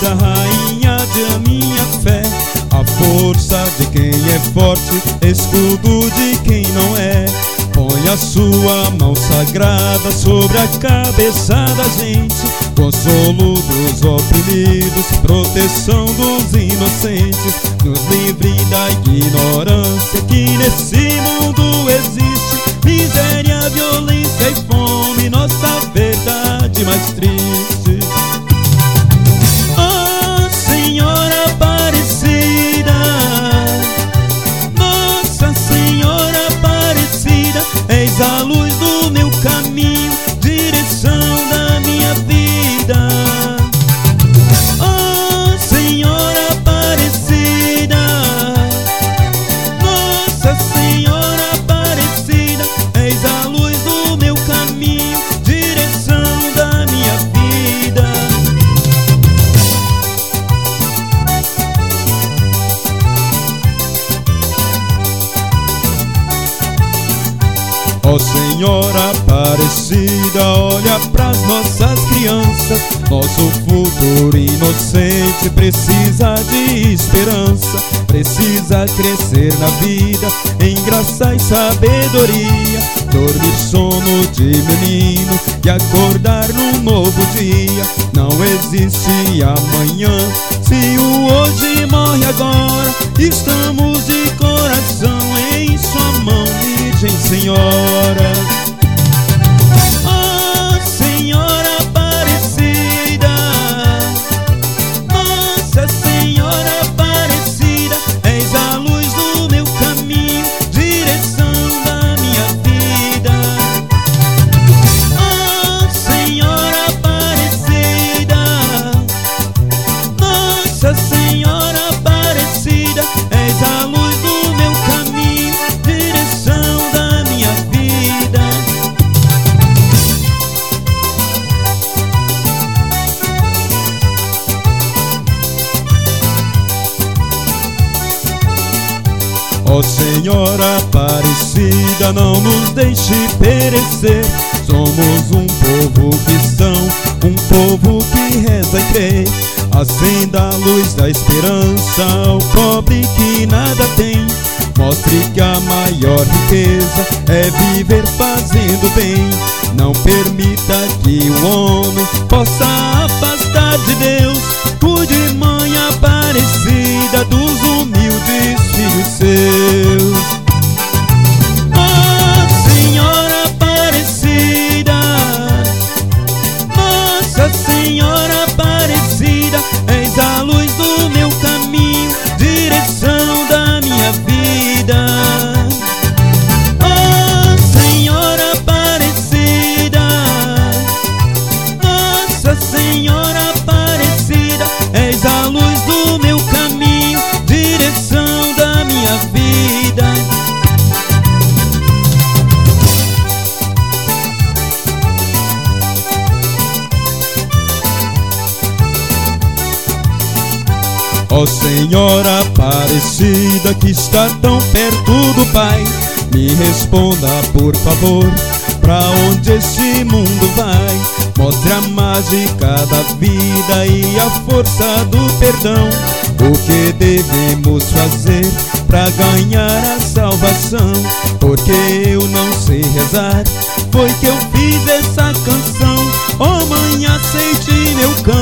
a rainha de minha fé, a força de quem é forte, escudo de quem não é. Põe a sua mão sagrada sobre a cabeça da gente, consolo dos oprimidos, proteção dos inocentes. Nos livre da ignorância que nesse mundo existe, miséria, violência e fome, nossa verdade mais triste. Oh Senhora Aparecida, Nossa Senhora Aparecida, és a luz do meu caminho, direção da minha vida. Oh Senhora Aparecida, Nossa Senhora Aparecida, és a luz do meu caminho, direção da minha vida. Ó Senhora Aparecida, olha pras nossas crianças, nosso futuro inocente precisa de esperança, precisa crescer na vida em graça e sabedoria, dormir sono de menino e acordar num novo dia. Não existe amanhã, se o hoje morre agora, estamos de coração em sua mão, Virgem Senhora. Oh Senhora Aparecida, Nossa Senhora Aparecida, és a luz do meu caminho, direção da minha vida. Oh Senhora Aparecida, Nossa Senhora Aparecida, és a luz do meu caminho, direção da minha vida. Ó Senhora Aparecida, não nos deixe perecer. Somos um povo cristão, um povo que reza e crê. Acenda a luz da esperança ao pobre que nada tem. Mostre que a maior riqueza é viver fazendo bem. Não permita que o homem possa afastar de Deus. Cuide, Mãe Aparecida, dos humildes filhos seus. Oh Senhora Aparecida, Nossa Senhora Aparecida, és a luz do meu caminho, direção da minha vida. Oh Senhora Aparecida, Nossa Senhora Aparecida, és a luz do meu caminho, direção da minha vida. Ó Senhora Aparecida, que está tão perto do Pai, me responda por favor, pra onde esse mundo vai? Mostre a mágica da vida e a força do perdão. O que devemos fazer pra ganhar a salvação? Porque eu não sei rezar, foi que eu fiz essa canção. Oh Mãe, aceite meu canto.